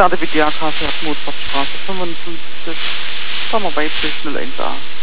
da der WDA-Kasse hat Mozartstraße 55, fahren wir bei 10 schnell 1A.